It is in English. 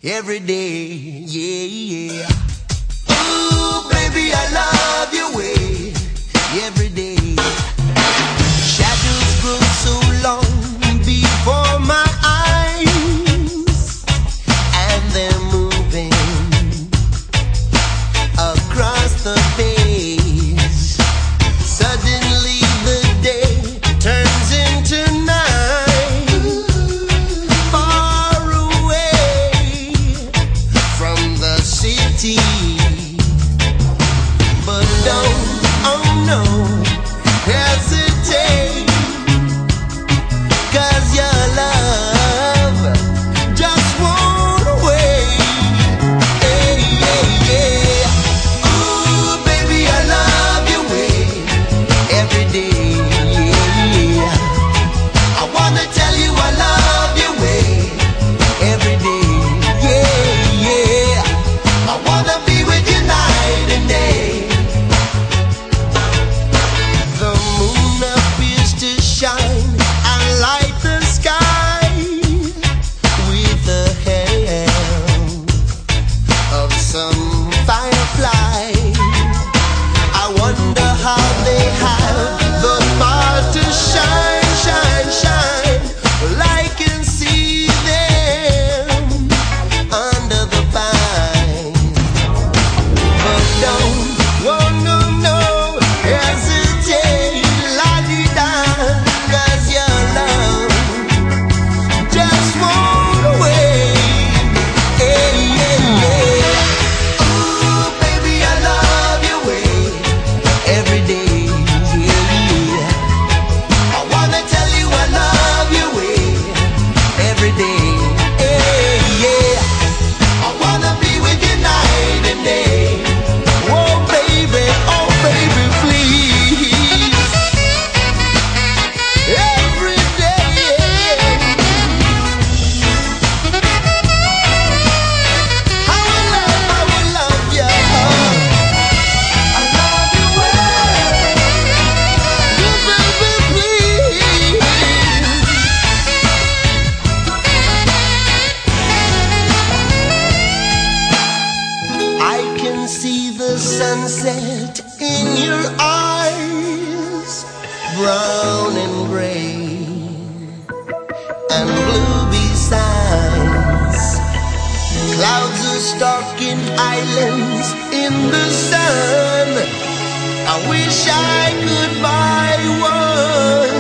every day, yeah, yeah. Ooh, baby, I love your way every day. Shadows grow so long before my eyes, and they're moving across the face. Suddenly the day turns into night, far away from the city. But don't, oh no, hesitate, 'cause your love just won't wait. Hey, yeah, yeah. Ooh, baby, I love your way every day, yeah. I wanna tell you I love your way every day, yeah, yeah. I wanna be with you night and day. The moon appears to shine and light the sky with the help of some firefly. I wonder how they have the power to shine, shine, shine. Well, I can see them under the pine. But don't, oh no, no, hesitate, la-di-da, 'cause your love just won't wait. Hey, yeah, yeah. Ooh, baby, I love your way every day, yeah. I wanna tell you I love your way every day, hey, yeah. I wanna be with you night and day. Oh baby, please, every day. I will love you. I love you well. Baby, please. I can see the sunset in your eyes, brown and gray and blue besides. Clouds are stalking islands in the sun. I wish I could buy one